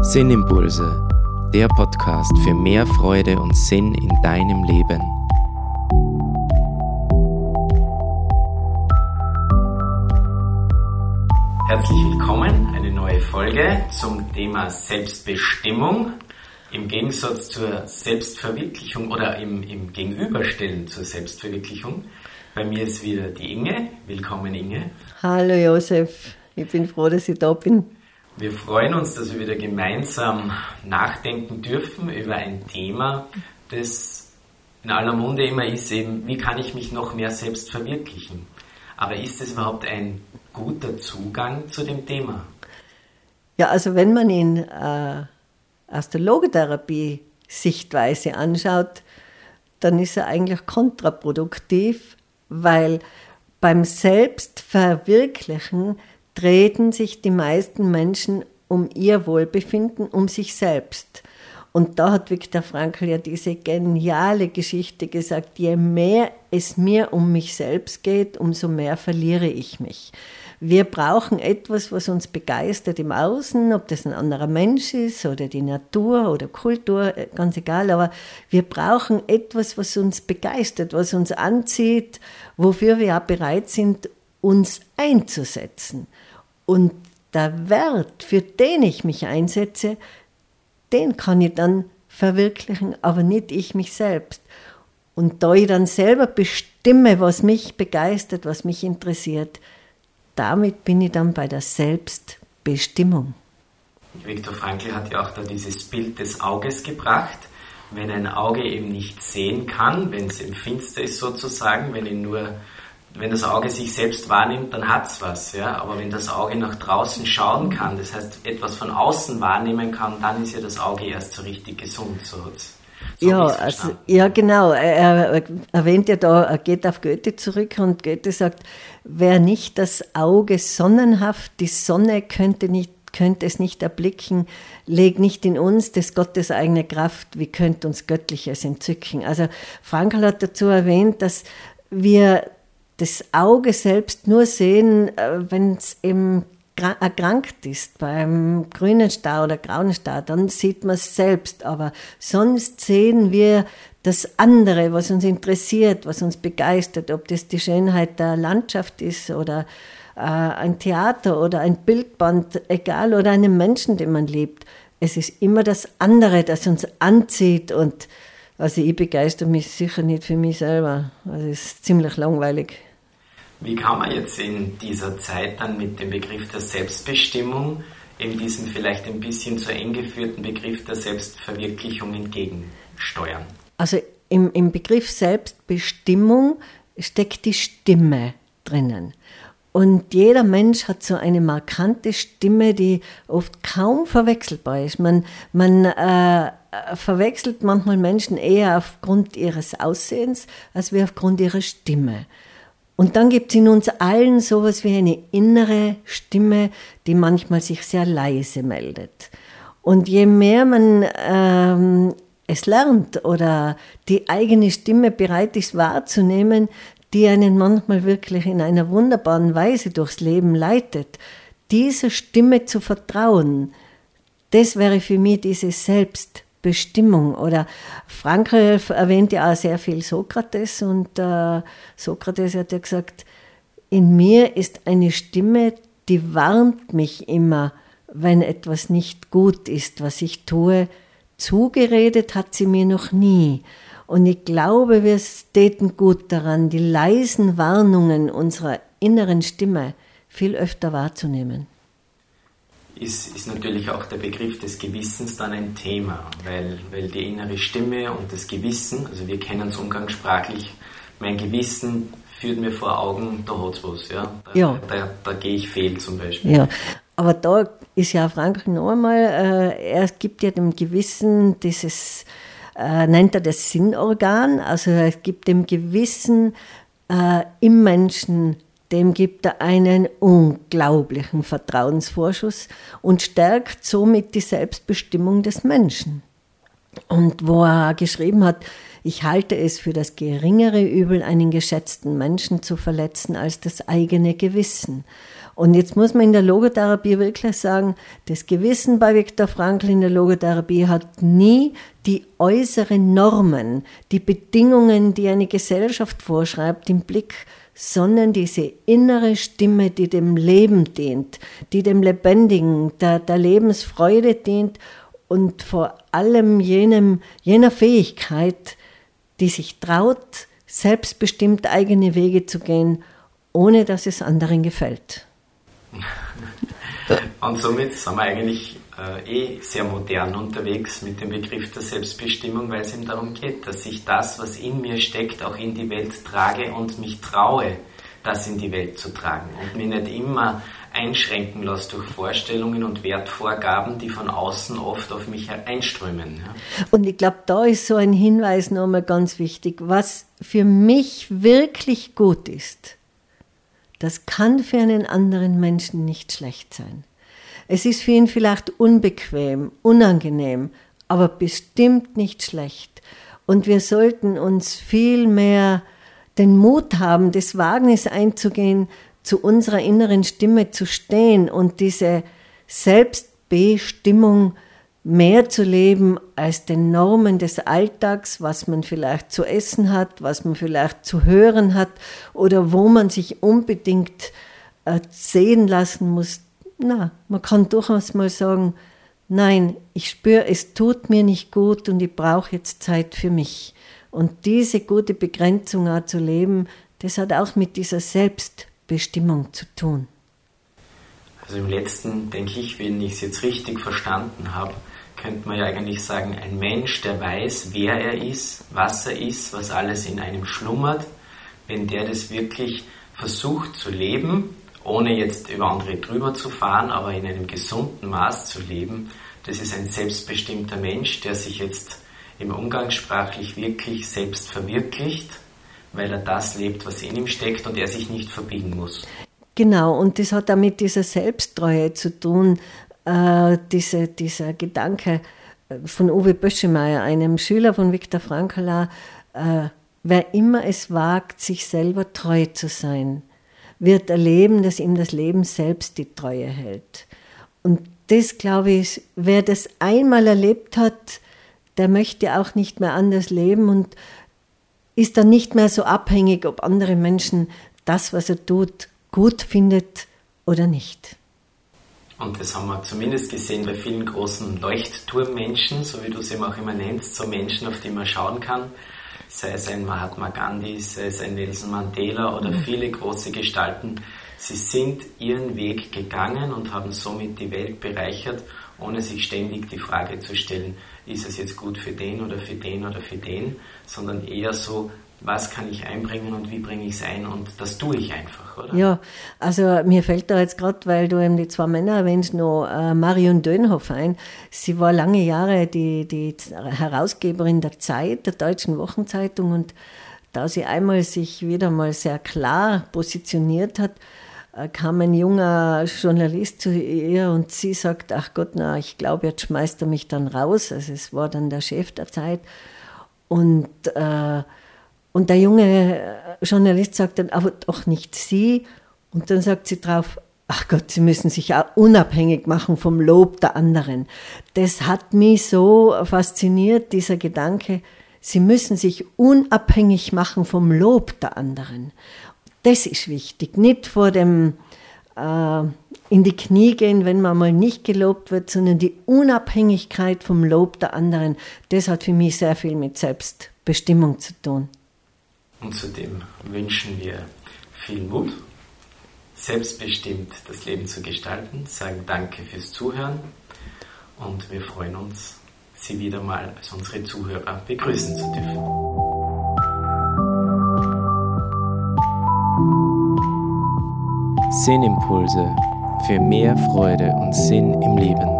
Sinnimpulse, der Podcast für mehr Freude und Sinn in deinem Leben. Herzlich willkommen, eine neue Folge zum Thema Selbstbestimmung. Im Gegensatz zur Selbstverwirklichung oder im Gegenüberstellen zur Selbstverwirklichung. Bei mir ist wieder die Inge. Willkommen, Inge. Hallo Josef, ich bin froh, dass ich da bin. Wir freuen uns, dass wir wieder gemeinsam nachdenken dürfen über ein Thema, das in aller Munde immer ist, eben, wie kann ich mich noch mehr selbst verwirklichen? Aber ist es überhaupt ein guter Zugang zu dem Thema? Ja, also wenn man ihn aus der Logotherapie-Sichtweise anschaut, dann ist er eigentlich kontraproduktiv, weil beim Selbstverwirklichen drehen sich die meisten Menschen um ihr Wohlbefinden, um sich selbst. Und da hat Viktor Frankl ja diese geniale Geschichte gesagt, je mehr es mir um mich selbst geht, umso mehr verliere ich mich. Wir brauchen etwas, was uns begeistert im Außen, ob das ein anderer Mensch ist oder die Natur oder Kultur, ganz egal, aber wir brauchen etwas, was uns begeistert, was uns anzieht, wofür wir auch bereit sind, uns einzusetzen. Und der Wert, für den ich mich einsetze, den kann ich dann verwirklichen, aber nicht ich mich selbst. Und da ich dann selber bestimme, was mich begeistert, was mich interessiert, damit bin ich dann bei der Selbstbestimmung. Viktor Frankl hat ja auch da dieses Bild des Auges gebracht. Wenn ein Auge eben nicht sehen kann, wenn es im Finster ist sozusagen, wenn das Auge sich selbst wahrnimmt, dann hat es was. Ja? Aber wenn das Auge nach draußen schauen kann, das heißt etwas von außen wahrnehmen kann, dann ist ja das Auge erst so richtig gesund. Ja, genau. Er erwähnt ja da, er geht auf Goethe zurück und Goethe sagt, wer nicht das Auge sonnenhaft, die Sonne könnte es nicht erblicken, leg nicht in uns des Gottes eigene Kraft, wie könnte uns Göttliches entzücken. Also Frankl hat dazu erwähnt, dass wir das Auge selbst nur sehen, wenn es eben erkrankt ist, beim grünen Star oder grauen Star, dann sieht man es selbst, aber sonst sehen wir das andere, was uns interessiert, was uns begeistert, ob das die Schönheit der Landschaft ist oder ein Theater oder ein Bildband, egal, oder einen Menschen, den man liebt. Es ist immer das andere, das uns anzieht und also ich begeistere mich sicher nicht für mich selber, also es ist ziemlich langweilig. Wie kann man jetzt in dieser Zeit dann mit dem Begriff der Selbstbestimmung, eben diesem vielleicht ein bisschen zu eng geführten Begriff der Selbstverwirklichung entgegensteuern? Also im Begriff Selbstbestimmung steckt die Stimme drinnen. Und jeder Mensch hat so eine markante Stimme, die oft kaum verwechselbar ist. Man verwechselt manchmal Menschen eher aufgrund ihres Aussehens, als wie aufgrund ihrer Stimme. Und dann gibt es in uns allen sowas wie eine innere Stimme, die manchmal sich sehr leise meldet. Und je mehr man es lernt oder die eigene Stimme bereit ist wahrzunehmen, die einen manchmal wirklich in einer wunderbaren Weise durchs Leben leitet, dieser Stimme zu vertrauen, das wäre für mich diese Selbstbestimmung. Oder Frankl erwähnt ja auch sehr viel Sokrates und Sokrates hat ja gesagt, in mir ist eine Stimme, die warnt mich immer, wenn etwas nicht gut ist, was ich tue. Zugeredet hat sie mir noch nie. Und ich glaube, wir täten gut daran, die leisen Warnungen unserer inneren Stimme viel öfter wahrzunehmen. Ist natürlich auch der Begriff des Gewissens dann ein Thema, weil die innere Stimme und das Gewissen, also wir kennen es umgangssprachlich, mein Gewissen führt mir vor Augen, da hat es was, ja? Da gehe ich fehl zum Beispiel. Ja, aber da ist ja Frankl noch einmal, er gibt ja dem Gewissen dieses, nennt er das Sinnorgan, also er gibt dem Gewissen im Menschen, dem gibt er einen unglaublichen Vertrauensvorschuss und stärkt somit die Selbstbestimmung des Menschen. Und wo er geschrieben hat, ich halte es für das geringere Übel, einen geschätzten Menschen zu verletzen, als das eigene Gewissen. Und jetzt muss man in der Logotherapie wirklich sagen, das Gewissen bei Viktor Frankl in der Logotherapie hat nie die äußeren Normen, die Bedingungen, die eine Gesellschaft vorschreibt, im Blick, sondern diese innere Stimme, die dem Leben dient, die dem Lebendigen, der Lebensfreude dient und vor allem jener Fähigkeit, die sich traut, selbstbestimmt eigene Wege zu gehen, ohne dass es anderen gefällt. Und somit sind wir eigentlich sehr modern unterwegs mit dem Begriff der Selbstbestimmung, weil es eben darum geht, dass ich das, was in mir steckt, auch in die Welt trage und mich traue, das in die Welt zu tragen und mich nicht immer einschränken lasse durch Vorstellungen und Wertvorgaben, die von außen oft auf mich einströmen. Ja. Und ich glaube, da ist so ein Hinweis nochmal ganz wichtig, was für mich wirklich gut ist. Das kann für einen anderen Menschen nicht schlecht sein. Es ist für ihn vielleicht unbequem, unangenehm, aber bestimmt nicht schlecht. Und wir sollten uns viel mehr den Mut haben, das Wagnis einzugehen, zu unserer inneren Stimme zu stehen und diese Selbstbestimmung mehr zu leben als den Normen des Alltags, was man vielleicht zu essen hat, was man vielleicht zu hören hat oder wo man sich unbedingt sehen lassen muss. Na, man kann durchaus mal sagen, nein, ich spüre, es tut mir nicht gut und ich brauche jetzt Zeit für mich. Und diese gute Begrenzung auch zu leben, das hat auch mit dieser Selbstbestimmung zu tun. Also im letzten, denke ich, wenn ich es jetzt richtig verstanden habe, könnte man ja eigentlich sagen, ein Mensch, der weiß, wer er ist, was alles in einem schlummert, wenn der das wirklich versucht zu leben, ohne jetzt über andere drüber zu fahren, aber in einem gesunden Maß zu leben, das ist ein selbstbestimmter Mensch, der sich jetzt im Umgangssprachlich wirklich selbst verwirklicht, weil er das lebt, was in ihm steckt und er sich nicht verbiegen muss. Genau, und das hat auch mit dieser Selbsttreue zu tun, dieser Gedanke von Uwe Böschemeyer, einem Schüler von Viktor Frankl, wer immer es wagt, sich selber treu zu sein, wird erleben, dass ihm das Leben selbst die Treue hält. Und das, glaube ich, wer das einmal erlebt hat, der möchte auch nicht mehr anders leben und ist dann nicht mehr so abhängig, ob andere Menschen das, was er tut, gut findet oder nicht. Und das haben wir zumindest gesehen bei vielen großen Leuchtturmmenschen, so wie du es eben auch immer nennst, so Menschen, auf die man schauen kann, sei es ein Mahatma Gandhi, sei es ein Nelson Mandela oder viele große Gestalten. Sie sind ihren Weg gegangen und haben somit die Welt bereichert, ohne sich ständig die Frage zu stellen, ist es jetzt gut für den oder für den oder für den, sondern eher so, was kann ich einbringen und wie bringe ich es ein und das tue ich einfach, oder? Ja, also mir fällt da jetzt gerade, weil du eben die zwei Männer erwähnst, noch Marion Dönhoff ein. Sie war lange Jahre die Herausgeberin der Zeit, der Deutschen Wochenzeitung, und da sie einmal sich wieder mal sehr klar positioniert hat, kam ein junger Journalist zu ihr und sie sagt, ach Gott, na, ich glaube, jetzt schmeißt er mich dann raus. Also es war dann der Chef der Zeit. Und der junge Journalist sagt dann, aber doch nicht Sie. Und dann sagt sie drauf, ach Gott, Sie müssen sich auch unabhängig machen vom Lob der anderen. Das hat mich so fasziniert, dieser Gedanke, Sie müssen sich unabhängig machen vom Lob der anderen. Das ist wichtig, nicht vor dem in die Knie gehen, wenn man mal nicht gelobt wird, sondern die Unabhängigkeit vom Lob der anderen. Das hat für mich sehr viel mit Selbstbestimmung zu tun. Und zudem wünschen wir viel Mut, selbstbestimmt das Leben zu gestalten, sagen Danke fürs Zuhören und wir freuen uns, Sie wieder mal als unsere Zuhörer begrüßen zu dürfen. Sinnimpulse für mehr Freude und Sinn im Leben.